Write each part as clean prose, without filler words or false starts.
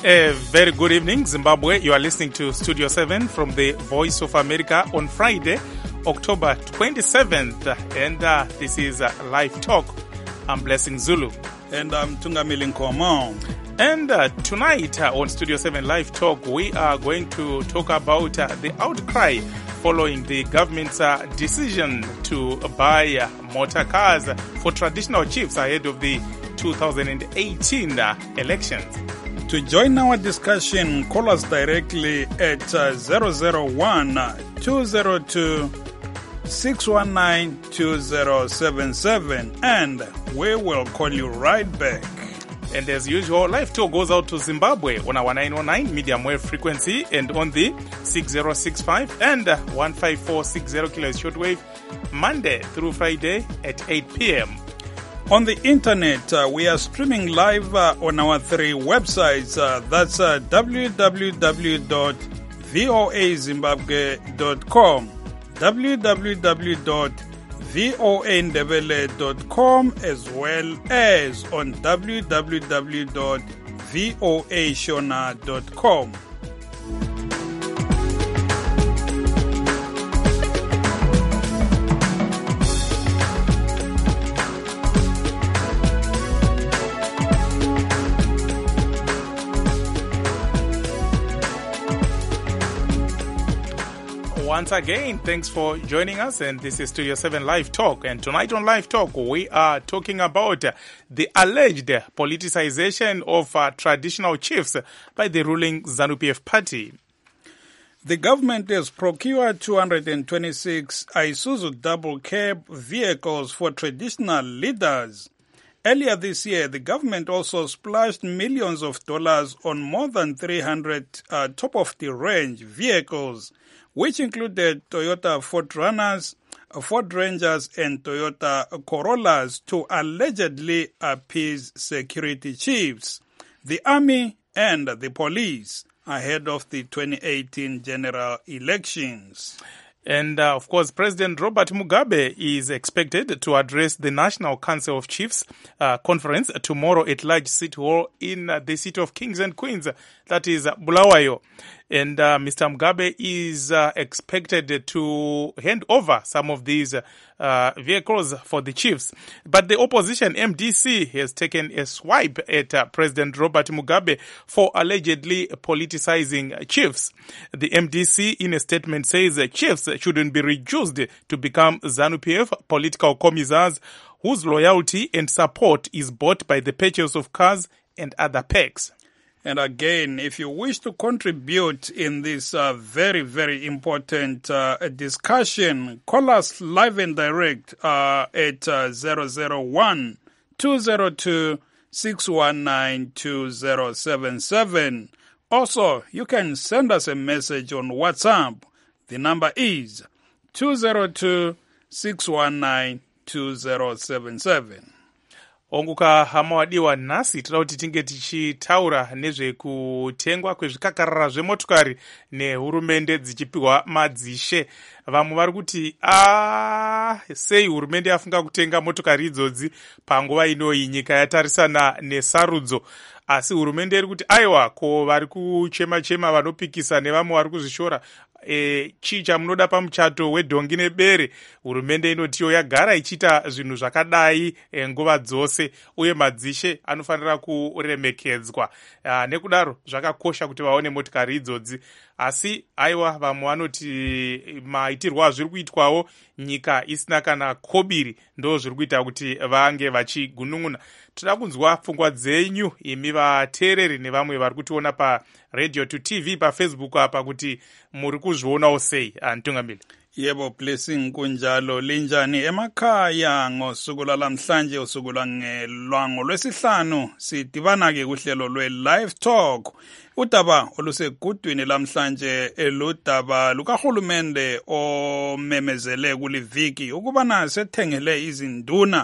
A very good evening, Zimbabwe. You are listening to Studio 7 from the Voice of America on Friday, October 27th. And this is Live Talk. I'm Blessing Zulu. And I'm Tungamili Nkomo. And tonight on Studio 7 Live Talk, we are going to talk about the outcry following the government's decision to buy motor cars for traditional chiefs ahead of the 2018 elections. To join our discussion, call us directly at 001-202-619-2077 and we will call you right back. And as usual, Live Talk goes out to Zimbabwe on our 909 medium wave frequency and on the 6065 and 15460 kHz shortwave Monday through Friday at 8 p.m. On the internet, we are streaming live on our three websites. That's www.voazimbabwe.com, www.voandebele.com, as well as on www.voashona.com. Once again, thanks for joining us, and this is Studio 7 Live Talk. And tonight on Live Talk, we are talking about the alleged politicization of traditional chiefs by the ruling ZANU-PF party. The government has procured 226 Isuzu double cab vehicles for traditional leaders. Earlier this year, the government also splashed millions of dollars on more than 300 top-of-the-range vehicles, which included Toyota Ford Runners, Ford Rangers, and Toyota Corollas to allegedly appease security chiefs, the army, and the police ahead of the 2018 general elections. And of course, President Robert Mugabe is expected to address the National Council of Chiefs conference tomorrow at Large City Hall in the city of Kings and Queens, that is Bulawayo. And Mr. Mugabe is expected to hand over some of these vehicles for the chiefs. But the opposition, MDC, has taken a swipe at President Robert Mugabe for allegedly politicizing chiefs. The MDC, in a statement, says chiefs shouldn't be reduced to become ZANU-PF political commissars whose loyalty and support is bought by the purchase of cars and other perks. And again, if you wish to contribute in this very, very important discussion, call us live and direct at 001-202-619-2077. Also, you can send us a message on WhatsApp. The number is 202-619-2077. Onguka hama wadiwa nhasi tinoda kuti tinge tichitaura nezvekutengwa kwezvikakarara zvemotokari nehurumende dzichipiwa madzishe. Vamwe vari kuti sei hurumende yafunga kutenga motokari idzodzi panguva inoyi nyika yatarisana nesarudzo. Asi hurumende iri kuti aiwa, ko vari kuchema-chema vanopikisa nevamwe vari kuzvishora chii chamunoda pamuchato wedhongi nebere. Hurumende inotiyo yagara ichiita zvinhu zvakadai nguva dzose, uye madzishe anofanira kuremekedzwa. Nekudaro zvakakosha kuti vaone motikari idzodzi. Asi aiwa, vamwe vanoti maitirwo azviri kuitwawo nyika isina kana kobiri ndo zviri kuita kuti vange vachigunun'una. Toda kunzwa pfungwa dzenyu imi vateereri nevamwe vari kutiona paRadio to TV paFacebook apa kuti muri kuzvionawo sei. Antungamili. Yebo, Blessing kunjalo. Linjani emakhaya ngosuku lamhlanje, usuku lwangelwango lwesihlanu, sidibana ke kuhlelo lwe-Live Talk. Udaba olusegudwini lamhlanje eludaba lukahulumende omemezele kuliviki ukubana sethengele izinduna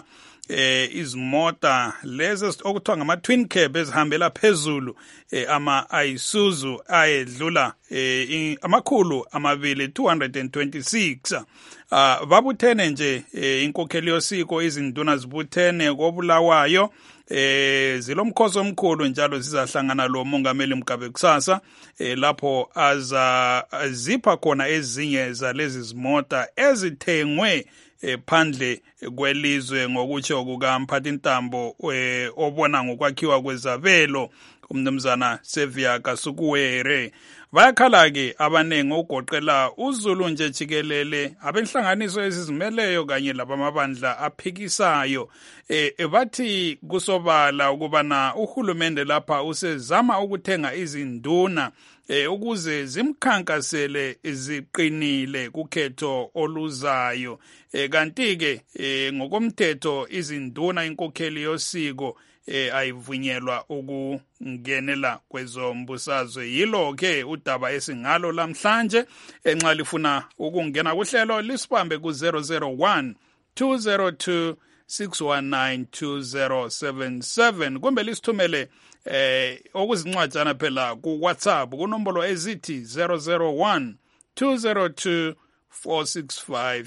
izimota lezi okuthiwa ngama twin cab ezihambela phezulu ama Isuzu ayedlula amakhulu amabili 226 babuthene nje inkokheli yosiko izinduna zibuthene koBulawayo zilomkhosi omkhulu njalo zizahlangana lo mongameli Mugabe kusasa lapho azipha khona ezinye zalezi zimota ezithengwe phandle kwelizwe ngokutsho kukaMphathintambo obona ngokwakhiwa kwezabelo umnumzana Sevia Kasukuwere. Bayakhala-ke abanengi ogoqela uZulu nje jikelele abenhlanganiso ezizimeleyo kanye labamabandla aphikisayo bathi kusobala ukubana uhulumende lapha usezama ukuthenga izinduna ukuze zimkhankasele ziqinile kukhetho oluzayo kanti-ke ngokomthetho izinduna inkokheli yosiko ayivunyelwa ukungenela kwezombusazwe. Yilo-ke udaba esingalo lamhlanje enxa lifuna ukungena kuhlelo lisibambe ku-001 202 619 2077 kumbe lisithumele okuzincwajana phela ku-WhatsApp kunombolo ezithi 001 202 465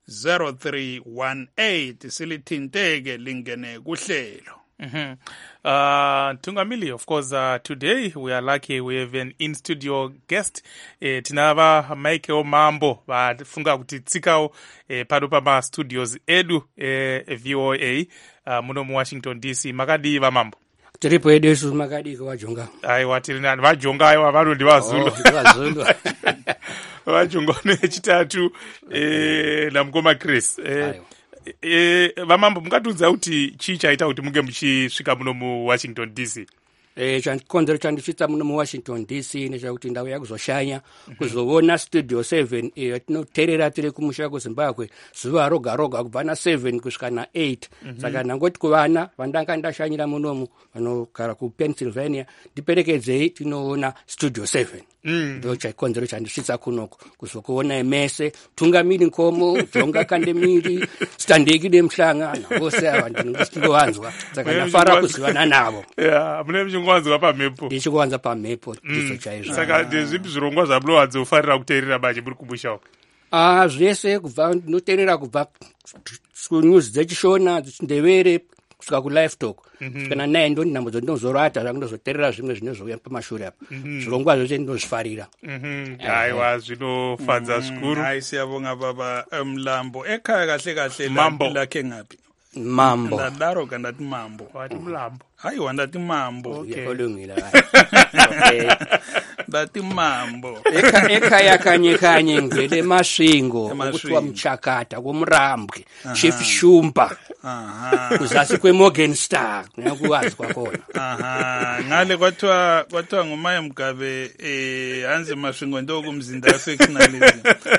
0318 silithinteke lingene kuhlelo. Tungamili, of course, today we are lucky we have an in-studio guest. Tinava Mike Omambo, vafunga kuti tsikao pano pama-studios edu VOA muno mu Washington DC. Makadi Mambo. Tiripo edesu makadi kwa wajonga. Aiwa tirinani vajonga aiwa vano ndi Vazulu. Vazulu. Vajonga nechitatu na Mgoma Chris. Vamambo mungatiudza kuti chii chaita kuti munge muchisvika muno mu Washington DC? Chikonzero chandisvitsa muno mu Washington DC nechakuti ndau yakuzoshanya kuzoona Studio 7 yatinoteerera tiri kumusha kuZimbabwe zuva roga roga kubva na 7 kusvika na 8. Saka ndangoti kuvana vandanga ndashanyira munomu vanogara kuPennsylvania ndiperekedzei tinoona Studio 7. Ndo chikonzero chandisvitsa kunoko kuzokuona mese tungamiri nkomo jonga kandemiri standeki demhlanga vose ava ndinongosiwanzwa saka ndafara kuzivana navo. Mune mchingwanzwa pamhepo. Ndichikwanza pamhepo ndicho chaizvo. Saka ndezvipi zvirongwa zvamunowadza kufarira kuteerera manje muri kumusha uko? Zvese kubva ndinoteerera kubva kunews dzechishona dzechindevere kusvika kuLivetalk kana naye ndo ndinambodzo ndinozorata zvakundozoteerera zvimwe zvinozouya pamashure apa zvirongwa zvose ndinozvifarira. Aiwa zvinofadza zvikuru. Hayi siyabonga baba Mlambo ekhaya kahle kahle lakhe ngapi? Mambo. Ndadaro kandati Mambo. Wathi Mlambo. Hayi wandati Mambo. Yakolungile okay. Ndati Mambo. Ekhaya kanye ngele masvingo ukuthiwa Mchakata koMurambwe Chief Shumba. Kuzasi kweMorgan Star ngiyakuwazi kwakhona. Ngale kwathiwa nguMaye Mugabe hanze masvingo ndo kumzinda sectionalism.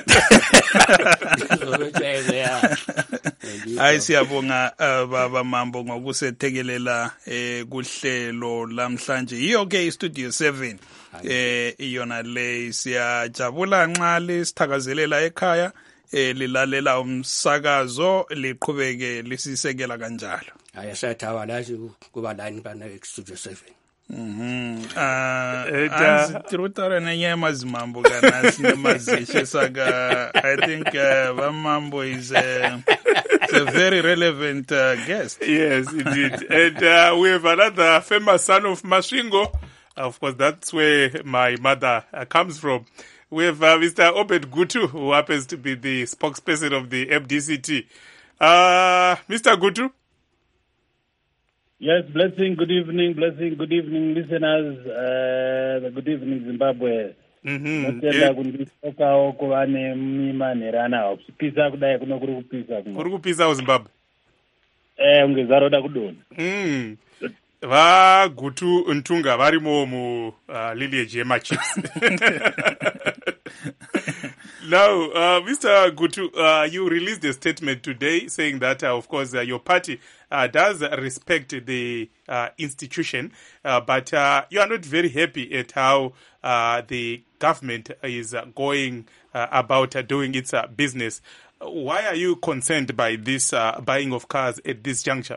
Hayi siyabonga baba Mambo ngokusethekelela kuhlelo lamhlanje. Iyo ke iStudio 7 iyona le siyajabula nxa lisithakazelela ekhaya lilalela umsakazo liqhubeke lisisekela kanjalo. Hayi sayathawa lathi kuba lani bana eStudio 7. Tirutara na nyama zimambo kana sinemazishe saka I think Mambo is a very relevant guest. Yes, indeed. And we have another famous son of Masvingo. Of course, that's where my mother comes from. We have Mr. Obed Gutu, who happens to be the spokesperson of the MDCT. Mr. Gutu? Yes, blessing, good evening, listeners. Good evening, Zimbabwe. Kunditoka okuvane mimanerana kupisa kudai kuno kuri kupisa kuri kupisa kuZimbabwe ungezaroda kudona vaGutu Ntunga varimo mu lineage yemachiefs. Now, Mr. Gutu, you released a statement today saying that, of course, your party does respect the institution, but you are not very happy at how the government is going about doing its business. Why are you concerned by this buying of cars at this juncture?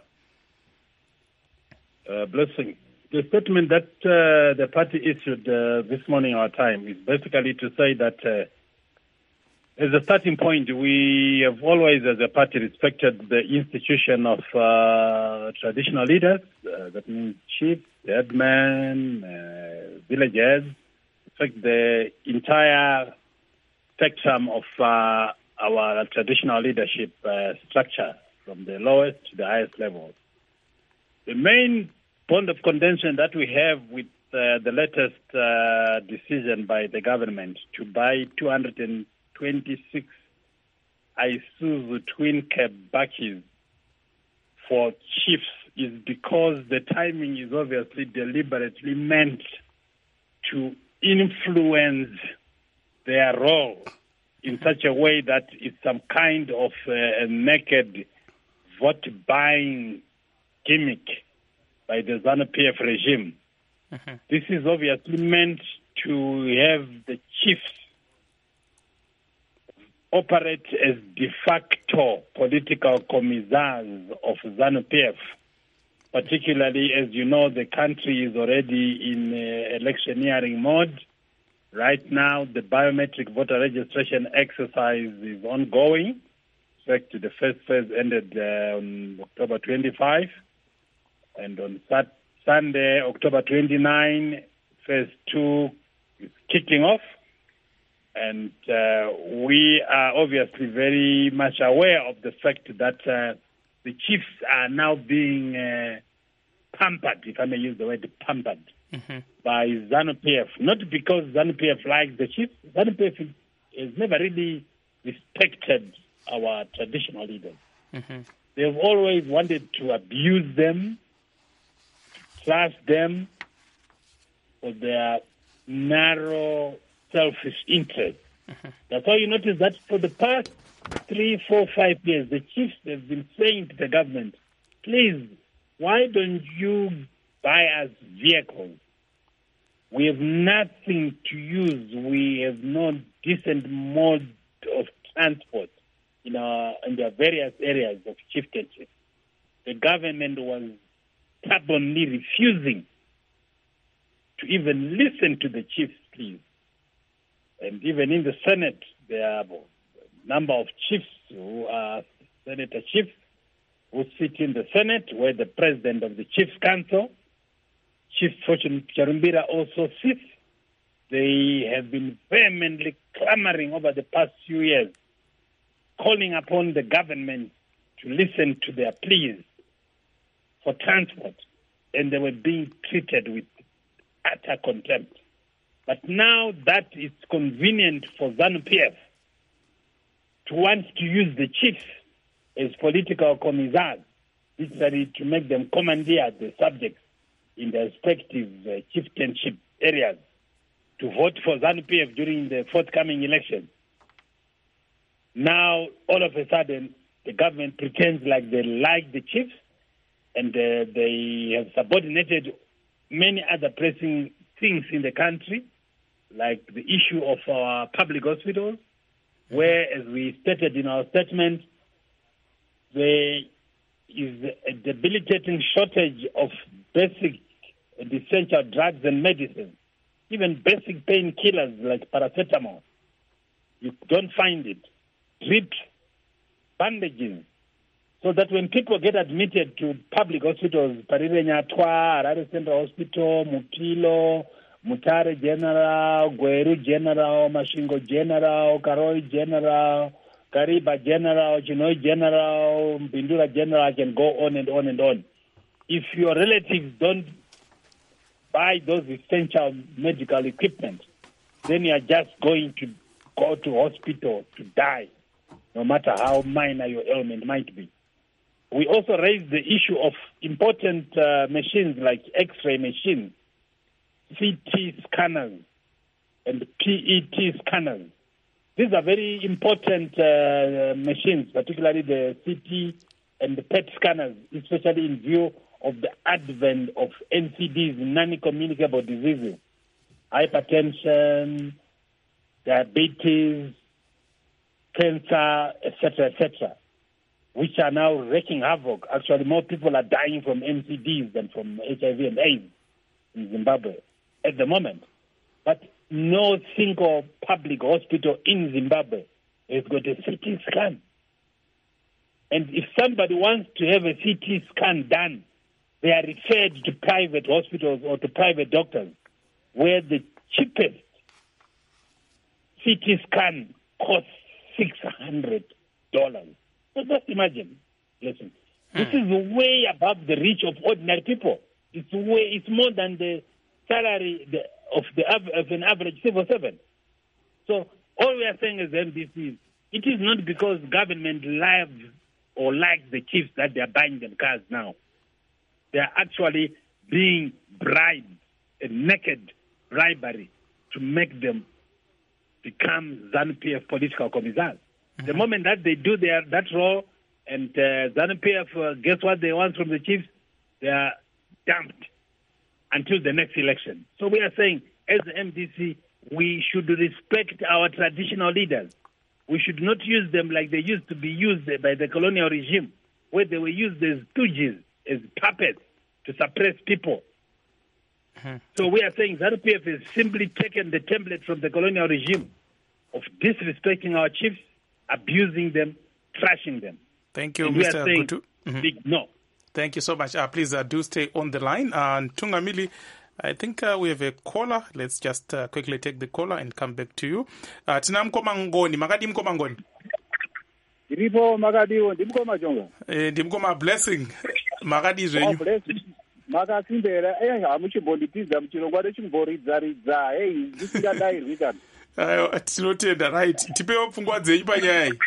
Blessing. The statement that the party issued this morning our time is basically to say that as a starting point, we have always, as a party, respected the institution of traditional leaders. That means chiefs, headmen, villagers. In fact, the entire spectrum of our traditional leadership structure, from the lowest to the highest levels. The main point of contention that we have with the latest decision by the government to buy 226 Isuzu twin cab buses for chiefs is because the timing is obviously deliberately meant to influence their role in such a way that it's some kind of a naked vote-buying gimmick by the ZANU-PF regime. This is obviously meant to have the chiefs operate as de facto political commissars of ZANU-PF. Particularly, as you know, the country is already in electioneering mode. Right now, the biometric voter registration exercise is ongoing. In fact, the first phase ended on October 25. And on Sunday, October 29, phase 2 is kicking off. And we are obviously very much aware of the fact that the chiefs are now being pampered, if I may use the word pampered, by ZANU-PF. Not because ZANU-PF likes the chiefs. ZANU-PF has never really respected our traditional leaders. They've always wanted to abuse them, trust them for their narrow, selfish interests. That's why you notice that for the past 3, 4, 5 years, the chiefs have been saying to the government, please, why don't you buy us vehicles? We have nothing to use. We have no decent mode of transport in the various areas of chieftainship. The government was stubbornly refusing to even listen to the chiefs, please. And even in the Senate, there are a number of chiefs who are senator chiefs who sit in the Senate, where the president of the Chiefs Council, Chief Fortune Charumbira, also sits. They have been vehemently clamoring over the past few years, calling upon the government to listen to their pleas for transport, and they were being treated with utter contempt. But now that it's convenient for ZANU-PF to want to use the chiefs as political commissars, literally to make them commandeer the subjects in their respective chieftainship areas to vote for ZANU-PF during the forthcoming election. Now, all of a sudden, the government pretends like they like the chiefs, and they have subordinated many other pressing things in the country, like the issue of our public hospitals, where, as we stated in our statement, there is a debilitating shortage of basic and essential drugs and medicines, even basic painkillers like paracetamol. You don't find it. Drips, bandages, so that when people get admitted to public hospitals, Parire Nyatwa, Harare Central Hospital, Mutilo, Mutare General, Gweru General, Mashingo General, Karoi General, Kariba General, Chinoi General, Bindura General, I can go on and on and on. If your relatives don't buy those essential medical equipment, then you are just going to go to hospital to die, no matter how minor your ailment might be. We also raised the issue of important machines like X-ray machines, CT scanners, and PET scanners. These are very important machines, particularly the CT and the PET scanners, especially in view of the advent of NCDs, non-communicable diseases, hypertension, diabetes, cancer, etc., which are now wreaking havoc. Actually, more people are dying from NCDs than from HIV and AIDS in Zimbabwe at the moment. But no single public hospital in Zimbabwe has got a CT scan. And if somebody wants to have a CT scan done, they are referred to private hospitals or to private doctors, where the cheapest CT scan costs $600. So just imagine, listen, this is way above the reach of ordinary people. It's more than the salary of an average civil servant. So all we are saying as MDCs, it is not because government loves or likes the chiefs that they are buying them cars now. They are actually being bribed, a naked bribery, to make them become ZANU-PF political commissars. The moment that they do that role and ZANU-PF gets what they want from the chiefs, they are dumped until the next election. So we are saying, as the MDC, we should respect our traditional leaders. We should not use them like they used to be used by the colonial regime, where they were used as stooges, as puppets to suppress people. So we are saying ZANU-PF has simply taken the template from the colonial regime of disrespecting our chiefs, abusing them, trashing them. Thank you, and Mr. Gutu. Big no. Thank you so much. Please do stay on the line. Tungamili, I think we have a caller. Let's just quickly take the caller and come back to you. Tina Mkomangoni. Makadi Mkomangoni. Iripo Makadiwo. Ndimkoma Jonga. Ndimkoma blessing. Makadi zvenyu. Blessing. Makasimbera. Hamuchimbonditiza muchirongwa chimboridzaridza. Hey, ndisingadai rwikana. Tinotenda, right. Tipewo pfungwa dzenyu panyaya iyi.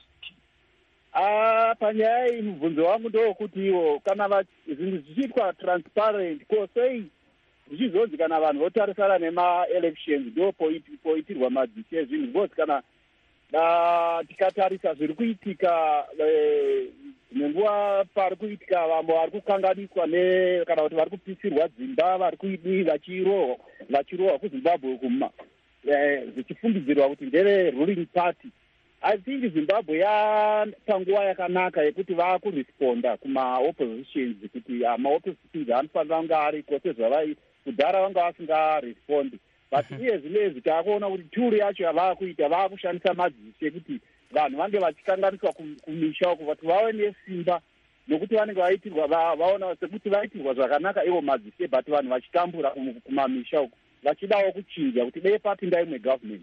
Panyaya iyi mubvunzo wangu ndowokutiwo kana zvinhu zvichiitwa transparent ko sei zvichizonzi kana vanhu votarisana nema-elections ndo poitirwa madzisi ezvinhu because kana tikatarisa zviri kuitika nenguva pari kuitika vamwe vari kukanganiswa kana kuti vari kupisirwa dzimba vari kuidii vachirohwa kuzimbabwe kuma zvichifungidzirwa kuti ndeve ruling party. I think Zimbabwe yapanguva yakanaka yekuti vakuresponda kuma-oppositions kuti ma-oppositions anofanira kunge ariko sezvavai kudhara vanga vasingarespondi. But iye zvinezvi taakuona kuti turu yacho yavakuita vakushandisa madzisi ekuti vanhu vange vachikanganiswa kumisha uko kuti vave nesimba nokuti vanenge vaitirwa vaona sekuti vaitirwa zvakanaka ivo madzisi but vanhu vachitambura kumamisha uko vachidawo kuchinja kuti dei papinda imwe government.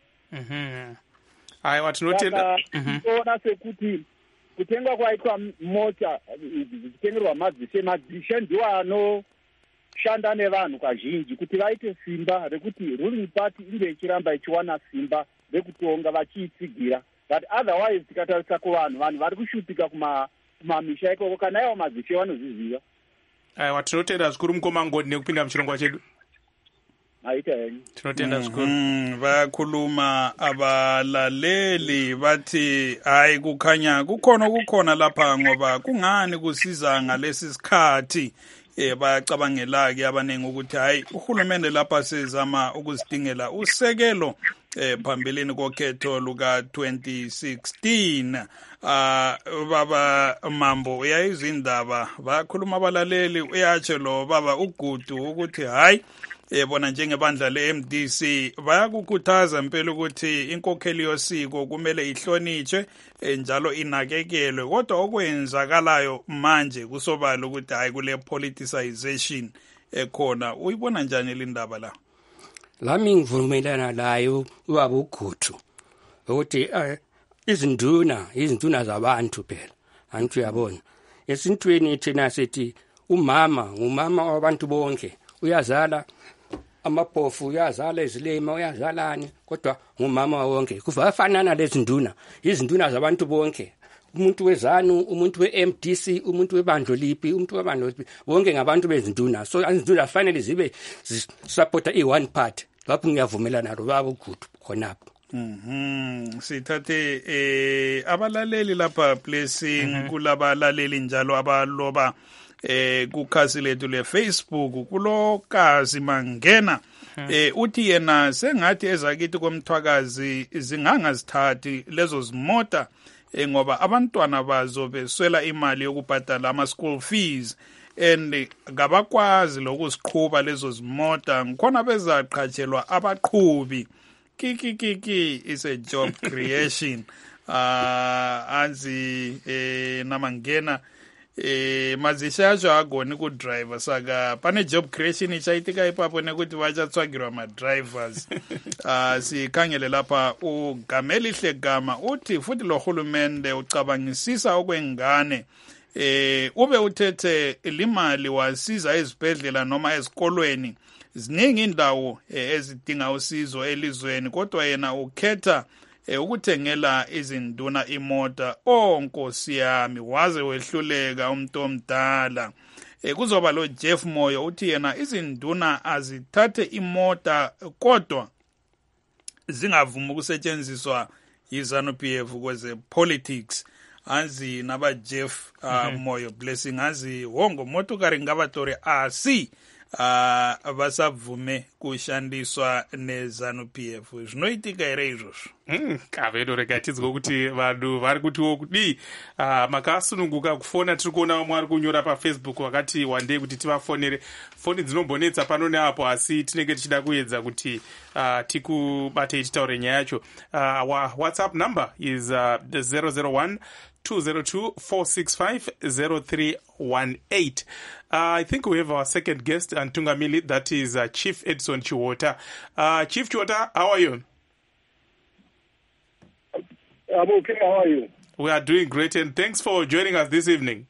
Aiwa tinotenda. Tinoona sekuti kutengwa kwaitwa mota zvichitengerwa madzishe ndiwo anoshanda nevanhu kazhinji kuti vaite simba rekuti ruling party inge ichiramba ichiwana simba rekutonga vachiitsigira. But otherwise tikatarisa kuvanhu vari kushupika kumamisha ikoko kana ivo madzishe vanozviziva. Aiwa tinotenda zvikuru Mkomangoni nekupinda muchirongwa chedu. Tinotenda zvikuru. Vayakhuluma abalaleli bathi hayi kukhona lapha ngoba kungani kusiza ngalesi sikhathi bayacabangela ke abaningi ukuthi hayi uhulumende lapha sezama ukuzidingela usekelo phambilini kokhetho luka 2016. Baba Mambo uyayizindaba bayakhuluma abalaleli uyatsho lo baba uGudu ukuthi hayi bona njengebandla le-MDC bayakukhuthaza impela ukuthi inkokheli yosiko kumele ihlonitshwe njalo inakekelwe kodwa okwenzakalayo manje kusobala ukuthi hayi kule politicization ekhona. Uyibona njani lindaba la? Lami ngivumelana layo ubaba uGudu ukuthi izinduna zabantu phela antu yabona esintweni thina sithi ngumama wabantu bonke uyazala amaphofu uyazala izilema uyazalani kodwa ngumama wonke kufanana lezi nduna izinduna zabantu bonke umuntu wezanu umuntu we-MDC umuntu webandlo liphi umuntu webandlo liphi bonke ngabantu bezinduna so izinduna fanele zibe supporta i-one party lapho ngiyavumelana lo baba uGudu khonapho. Sithathe abalaleli lapha blessing kulabalaleli njalo abaloba kukhasi lethu le-Facebook kulokazi Mangena uthi yena sengathi ezakithi komthwakazi zingangazithathi lezo zimota ngoba abantwana bazo beswela imali yokubhadala ama-school fees and ngabakwazi lokuziqhuba lezo zimota ngikhona bezaqhatshelwa abaqhubi kiki is a job creation anzi namangena mazishasho agoni kudriver saka pane job creation ichaitika ipapo nekuti vachatsvagirwa madrivers sikhangele lapha ugamelihle gama uthi futhi lo hulumende ucabangisisa okwengane ube uthethe limali wasiza ezibhedlela noma ezikolweni ziningi indawo ezidinga usizo elizweni kodwa yena ukhetha ukuthengela izinduna imota nkosi yami waze wehluleka umuntu omdala kuzoba lo Jeff Moyo uthi yena izinduna azithathe imota kodwa zingavuma ukusetshenziswa yiZANU-PF kweze politics anzi naba Jeff Moyo blessing azi wongo motokari ngavatori asi vasavume kushandiswa neZANU-PF zvinoitika here izvozvo kavedo rega tidzwe kuti vanhu vari kutiwo kudi makasununguka kufona tiri kuona vamwe vari kunyora pafacebook vakati wandei kuti tivafonere foni dzinombonetsa pano neapo asi tinenge tichida kuedza kuti tikubatei titaure nyaya yacho whatsapp number is 001 202-465-0318. I think we have our second guest, Antungamili, that is Chief Edson Chiwota. Chief Chiwota, how are you? I'm okay, how are you? We are doing great, and thanks for joining us this evening.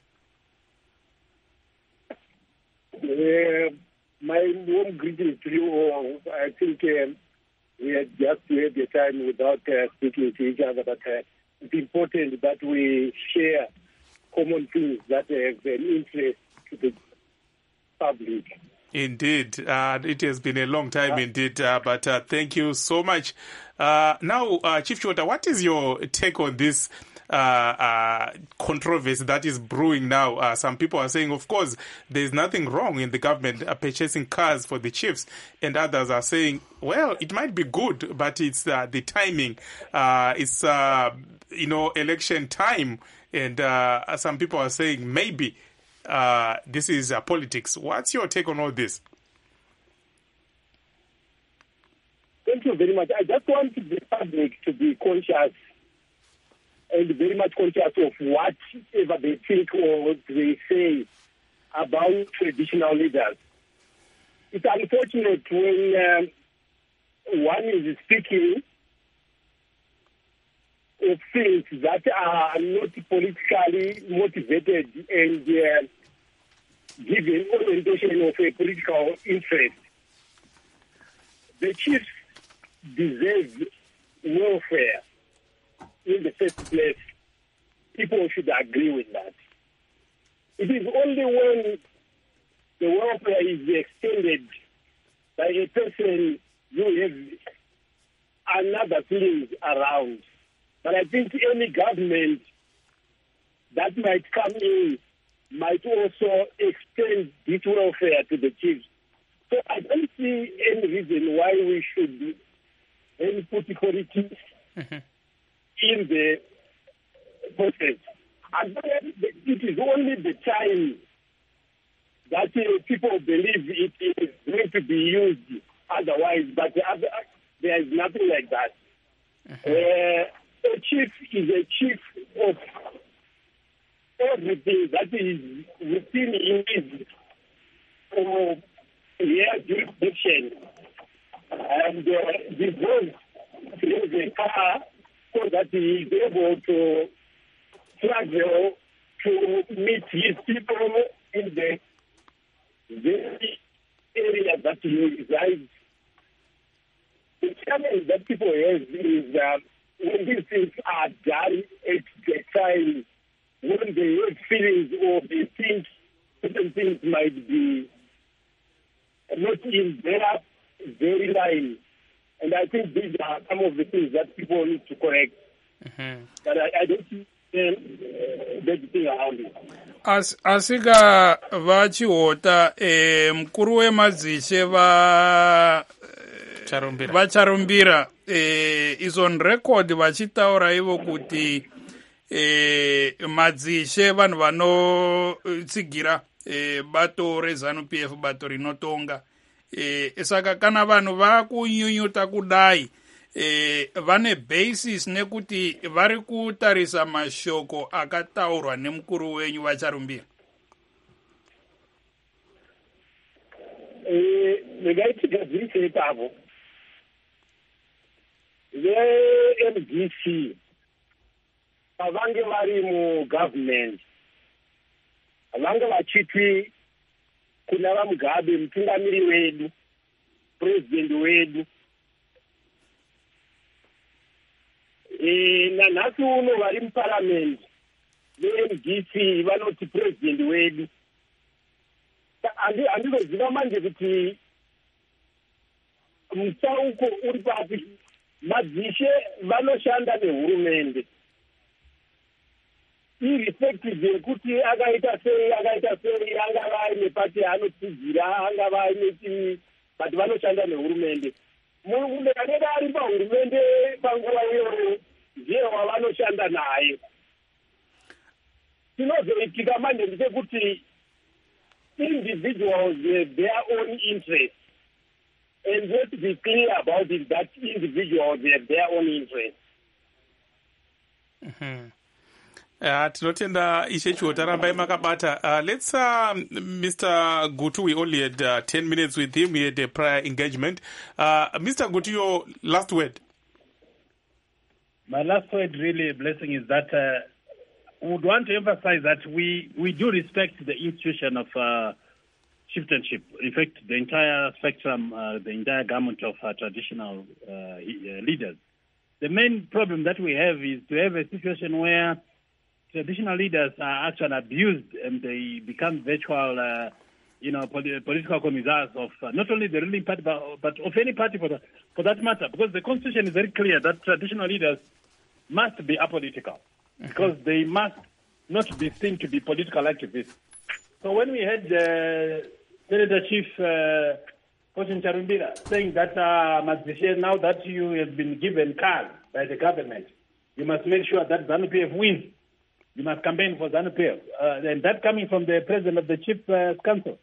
My warm greetings to you all. I think we had just had the time without speaking to each other, but it's important that we share common things that have an interest to the public. Indeed. It has been a long time indeed, but thank you so much. Now, Chief Chiwota, what is your take on this controversy that is brewing now? Some people are saying, of course, there's nothing wrong in the government purchasing cars for the chiefs, and others are saying, well, it might be good, but it's the timing. It's election time, and some people are saying maybe this is politics. What's your take on all this? Thank you very much. I just want the public to be conscious and very much conscious of whatever they think or they say about traditional leaders. It's unfortunate when one is speaking of things that are not politically motivated and given orientation of a political interest. The chiefs deserve welfare in the first place. People should agree with that. It is only when the welfare is extended by a person who has another things around. But I think any government that might come in might also extend this welfare to the chiefs. So I don't see any reason why we should put politics in the process. And it is only the time that people believe it is going to be used otherwise, but there is nothing like that. A chief is a chief of everything that is within his jurisdiction, and deserves to use a car so that he is able to travel to meet his people in the very area that he resides. The challenge that people have is when these things are done at the time when they have feelings or they think certain things might be not in their very line. And I think these are some of the things that people need to correct. But I don't see that thing around it. asika vachihota mukuru wemadzishe vacharumbira is on record vachitaura ivo kuti madzishe vanhu vanotsigira bato reZANU-PF, bato rinotonga. Saka kana vanhu vakunyunyuta kudai vane basis nekuti vari kutarisa mashoko akataurwa nemukuru wenyu vacharumbira. Ndingaitigadzirisa ipapo ve-MDC vange vari mugovernment vange vachiti kuna vaMugabe, mutungamiri wedu, president wedu, nanhasi uno vari muparamendi ve-MDC vanoti president wedu. Handinoziva manje kuti mutsauko uri papi. Madzishe vanoshanda nehurumende irrespective yekuti akaita sei angava aine pati anotsigira angava aine chii, but vanoshanda nehurumende. Munhu anenge ari pahurumende panguva iyoyo ndiye wavanoshanda naye. Chinozoitika manje ndechekuti individuals have their own interests. And let's be clear about it, that individuals have their own interests. Tinotenda ishe Chihota rambai makabata. Let's Mr. Gutu, we only had 10 minutes with him. We had a prior engagement. Mr. Gutu, your last word. My last word, really, blessing, is that we would want to emphasize that we do respect the institution of chieftainship. In fact, the entire spectrum, the entire gamut of traditional leaders. The main problem that we have is to have a situation where traditional leaders are actually abused and they become virtual, political commissars of not only the ruling party but of any party for that matter. Because the constitution is very clear that traditional leaders must be apolitical, because they must not be seen to be political activists. So when we had Senator Chief Fortune Charumbira saying that Madzishe, now that you have been given cards by the government, you must make sure that ZANU-PF wins. You must campaign for ZANU-PF. And that coming from the president of the Chief Council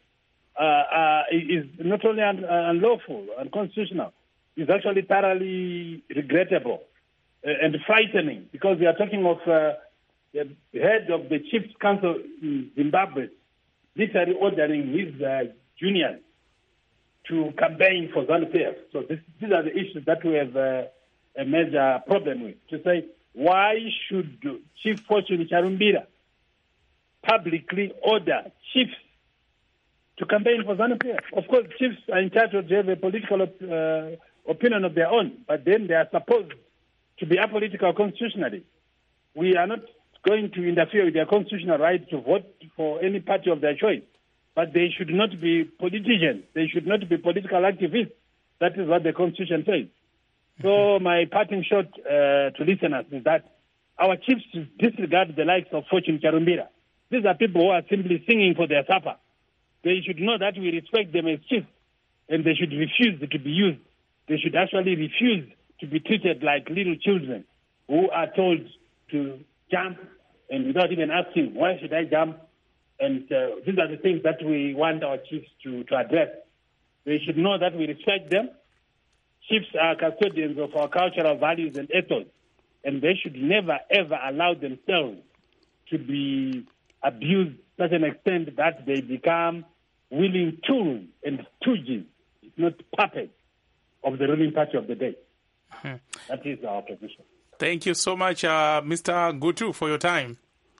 is not only unlawful, unconstitutional, it's actually thoroughly regrettable and frightening, because we are talking of the head of the Chief Council in Zimbabwe literally ordering his juniors to campaign for ZANU-PF. So these are the issues that we have a major problem with. To say, why should Chief Fortune Charumbira publicly order chiefs to campaign for ZANU-PF? Of course, chiefs are entitled to have a political opinion of their own, but then they are supposed to be apolitical constitutionally. We are not going to interfere with their constitutional right to vote for any party of their choice. But they should not be politicians. They should not be political activists. That is what the Constitution says. So my parting shot to listeners is that our chiefs should disregard the likes of Fortune Charumbira. These are people who are simply singing for their supper. They should know that we respect them as chiefs, and they should refuse to be used. They should actually refuse to be treated like little children who are told to jump, and without even asking, why should I jump? And these are the things that we want our chiefs to address. They should know that we respect them. Chiefs are custodians of our cultural values and ethos, and they should never, ever allow themselves to be abused to such an extent that they become willing tools and stooges, not puppets, of the ruling party of the day. That is our position. Thank you so much, Mr. Gutu, for your time.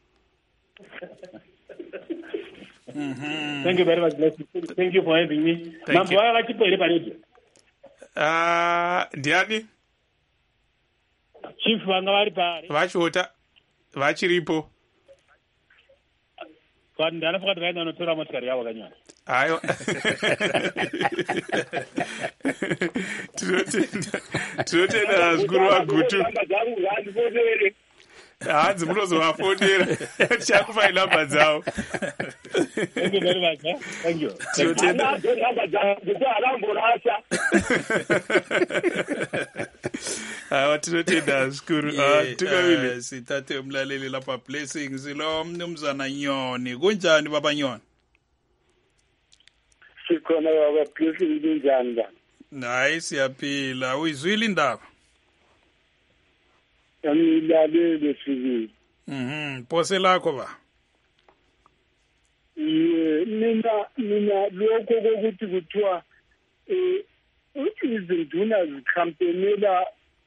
Thank you very much. Thank you for having me. Thank you. Ndiani? Chief vanga vari pari. Vachihota. Vachiripo. Kwani ndanafuka tikaenda notora motikari yavo kanywana. Ayo. Tinotenda zvikuru vaGutu. hanzi munozovafonera tichakupai namba dzavo. Thank you very much. Thank you. Tinotenda zvikuru. Sitate umlaleli lapha Blessings lo mnumzana Nyoni. Kunjani baba Nyoni? Sikhona baba Blessings njani? Hayi siyaphila. Uyizwile indaba? Yamilalele sivile. Pose lakho ba. Mina lokho kokuthi kuthiwa izinduna zikhampenela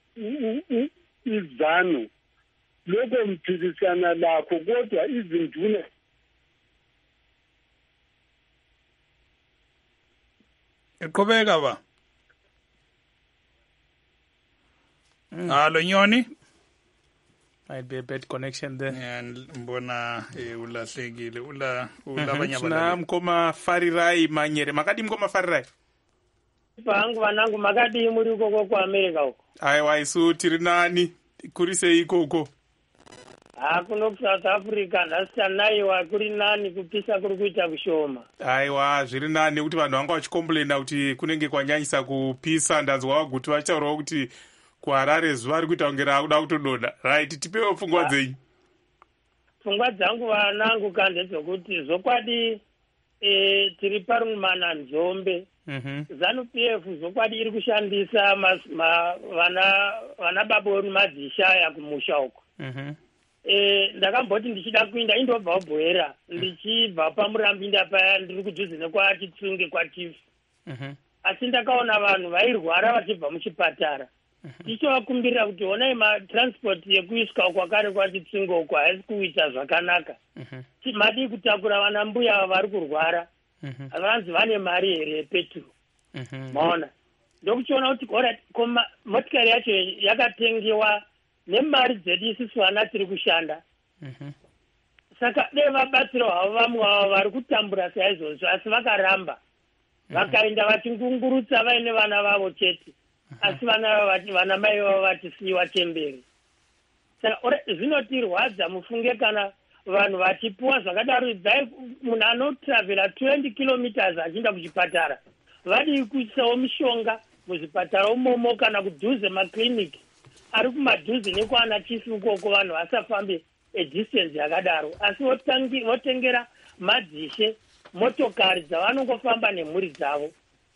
izano lokho mphikisana lakho kodwa izinduna Iqhubeka ba. Hello Nyoni. Might be a bad connection there. Mbona ulahlekile ulabanye abantu. Mkoma Farirai Manyere. Makadi mkoma Farirai. Pangu vanangu makadi muri ukoko kwa America huko. Aiwa isu tiri nani kurise ikoko. Kuno South Africa ndasitanaiwa kuri nani kupisa kuri kuita kushoma. Aiwa zviri nani kuti vanhu vanga vachikomplaina kuti kunenge kwanyanyisa kupisa ndazwa kuti vachaurawo kuti kuHarare zuva riri kuita kunge rakuda kutodonha. Right, tipewo pfungwa dzenyu. Pfungwa dzangu vanangu kandedzokuti zokwadi tiri parumana Nzombe. ZANU-PF zokwadi iri kushandisa vana babo madzishaya kumusha uko. Ndakamboti ndichida kuinda indobva bwera ndichibva paMurambinda paya ndiri kudhuze nekwaChitsunge kwaTifu. Asi ndakaona vanhu vairwara vachibva muchipatara. Tichovakumbirira kuti onai matransport yekuiswa kwakare kwaChitsunge uko haisi kuita zvakanaka. Madi kutakura vana mbuya vari kurwara. Vanzi vane mari here yepetro. Maona. Ndokuchiona kuti motikari yacho yakatengewa nemari dzedu isusu vana tiri kushanda. Saka dei vabatsira havo vamwe vavo vari kutambura saizvozvo asi vakaramba. Vakaenda vachingungurutsa vaine vana vavo chete. Asi vana mai vavo vachisiyiwa chemberi. Saka zvinotirwadza mufunge kana vanhu vachipuwa zvakadaro dai munhu anotravela 20 kilometers achienda kuchipatara. Vadi kuisawo mishonga muzvipatara umomo kana kudhuze makliniki. Ari kumadhuze nekwana chifu ukoko vanhu vasafambe distance yakadaro. Asi votengera madzishe motokari dzavanongofamba nemhuri dzavo.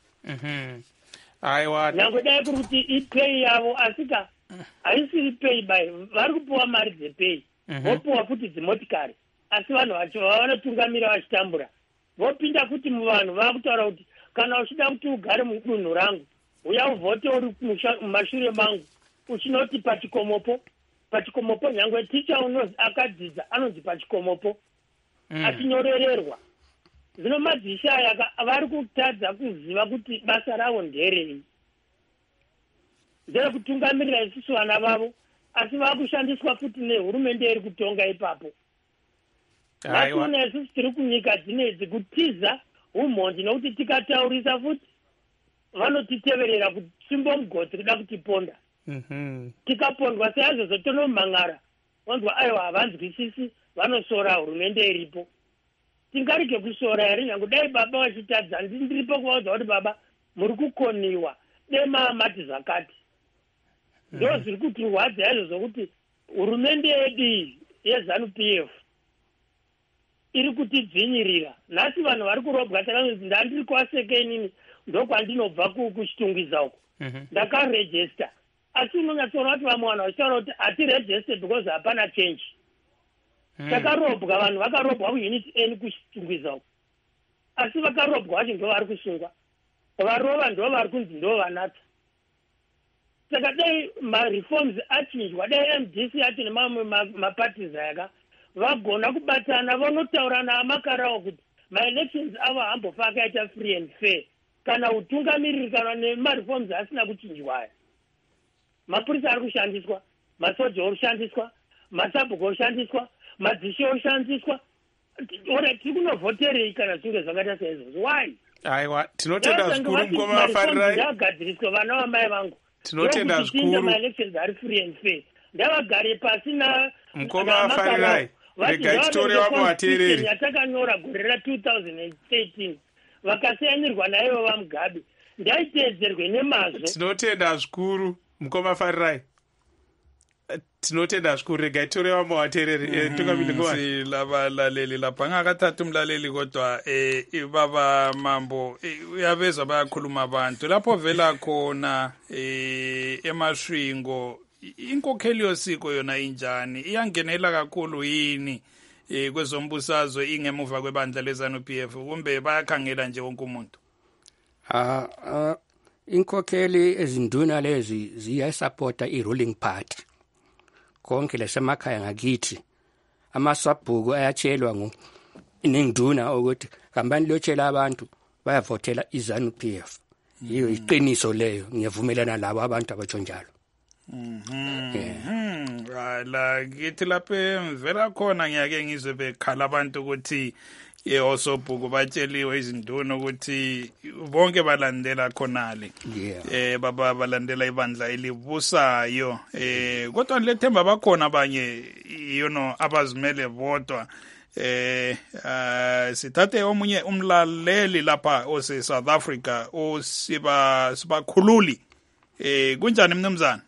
Aiwa. Nyange dai kuri kuti ipei yavo asika haisiri pei bai vari kupuwa mari dzepei. Vopuwa futi dzimotikari. Asi vanhu vacho vanotungamira vachitambura. Vopinda futi muvanhu vakutaura kuti kana uchida kuti ugare mudunhu rangu uya uvhote uri mumashure mangu uchinoti pachikomopo nyangwe ticha unozi akadzidza anonzi pachikomopo achinyorererwa. Zvino madzisha aya vari kutadza kuziva kuti basa ravo nderei. Ndere kutungamirira isusu vana vavo asi vakushandiswa futi nehurumende iri kutonga ipapo. Nationa isusu tiri kunyika dzinedzi kutiza umhondi nokuti tikataurisa futi vanotiteverera kuti simbomugotsi kuda kutiponda. Tikapondwa seazvozvo tonomhan'ara wanzwa aiwa havanzwisisi vanosora hurumende iripo. Tingarike kusora here nyange dai baba vachitadza ndiripo kuvaudza kuti baba muri kukoniwa dema mati zvakati. Ndo zviri kutirwadza izvozvo kuti hurumende yedu yeZANU-PF iri kutidzvinyirira. Nhasi vanhu vari kurobwa takanzi ndandiri kwaSekenini ndokwandinobva kuchitungwiza uko. Ndakarejesta. Asi unonyatsoona kuti vamwe vanhu vachitaura kuti hatirejeste because hapana change. Takarobwa vanhu vakarobwa kuunit N kuchitungwiza uko. Asi vakarobwa vacho ndo vari kusungwa. Varova ndo vari kunzi ndo vanatsa. Saka dai ma-reforms achinjwa dai MDC yacho nemamwe maparties aka vagona kubatana vanotaurana amakarawo kuti ma-elections avo hambofa akaita free and fair kana utungamiriri kana nema-reforms asina kuchinjwa aya. Mapurisa ari kushandiswa, masoja oshandiswa, masabhuku oshandiswa, madzishe oshandiswa. Tiri kunovhoterei kana zvinge zvakaita saizvozvo? Why? Aiwa, tinotenda zvikuru mukoma Farirai. Ndagadziriswa vana vamai vangu. Tinotenda zvikuru. Ma-elections ari free and fair. ndavagare pasi mukoma Farirai rega titore wavo vateereri yatakanyora gore ra2013 vakasayanirwa naivo vaMugabe ndaiteedzerwe nemazvo. Tinotenda zvikuru mukoma Farirai, tinotenda zvikuru. Rega titore wavo vateereri tungamiri ngowani labalaleli lapha ngakathatha umlaleli kodwa baba Mambo uyabezwa bayakhuluma abantu lapho vela khona eMashwingo. Inkokheli yosiko yona injani, iyangenela kakhulu yini kwezombusazwe ingemuva kwebandla leZANU-PF kumbe bayakhangela nje wonke umuntu? Inkokheli ezinduna lezi ziyasupporta i-ruling party konke lesemakhaya ngakithi. Amasabhuku ayatshelwa iningduna ukuthi kambani lotshela abantu bayavotela iZANU-PF. Yiyo iqiniso leyo, ngiyavumelana labo abantu abatsho njalo. La kithi lapha mvela khona ngiyake ngizwe bekhala abantu ukuthi osobhuku batsheliwe izinduna ukuthi bonke balandela khonale baba balandela ibandla elibusayo kodwa lethemba bakhona abanye abazimele bodwa. Sithathe omunye umlaleli lapha ose South Africa sibakhululi. Kunjani mnumzana?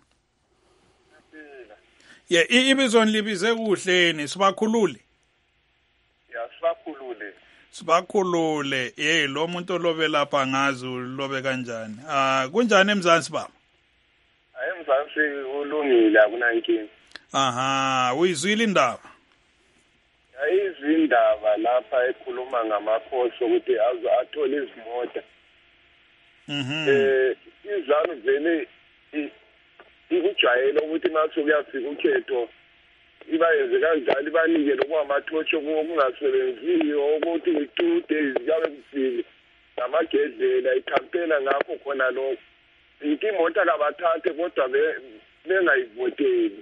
Ibizo nilibize kuhleni sibakhululi. Sibakhulule. Lo muntu lobe lapha ngazo lobe kanjani? Kunjani eMzansi baba? eMzansi ulungile akunankinga. Aha, uyizwile indaba? Izindaba lapha ekhuluma ngamakhosi ukuthi athole izimota. Izanu vele ikujayela ukuthi ngathi kuyafika ukhetho ibayenze kanjalo ibanike lokwamathotho okungasebenziyo ukuthi 2 days yabe kufile namagedlela ikhampena ngakho khona lokho intimota kabathathe kodwa bengayivoteli.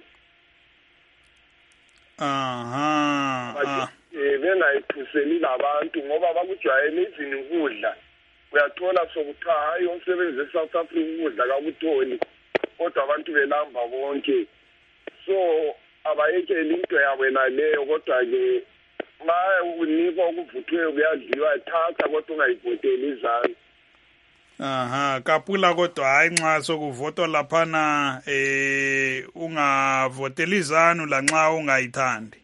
Bengayiphuseli labantu ngoba bakujwayele izini ukudla uyathola sokuthiwa hayi umsebenzi eSouth Africa ukudla kakutholi kodwa abantu belamba bonke. So abayekeli into yabo naleyo kodwa-ke ma unikwa okuvuthweyo kuyadliwa thatha kodwa ungayivoteli izanu. Kapula kodwa hayi nxa sokuvotwa laphana ungavoteli izanu lanxa ungayithandi.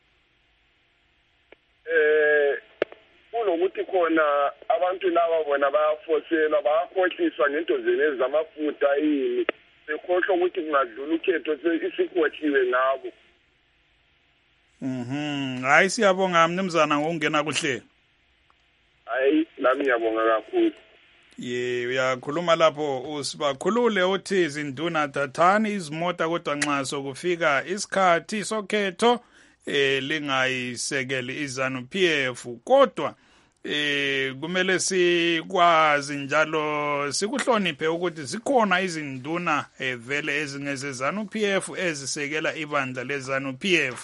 Kunokuthi khona abantu laba bona bayafoselwa bayakhohliswa ngento zene zamafutha yini bekhohlwa ukuthi kungadlula ukhetho isikhohliwe ngabo. Hayi siyabonga mnumzana ngokungena kuhle. Hayi nami ngiyabonga kakhulu. Uyakhuluma lapho usibakhulule uthi izinduna thathani izimota kodwa nxa sokufika isikhathi sokhetho lingayisekeli iZANU-PF kodwa kumele sikwazi njalo sikuhloniphe ukuthi zikhona izinduna vele ezingeze ZANU-PF ezisekela ibandla leZANU-PF.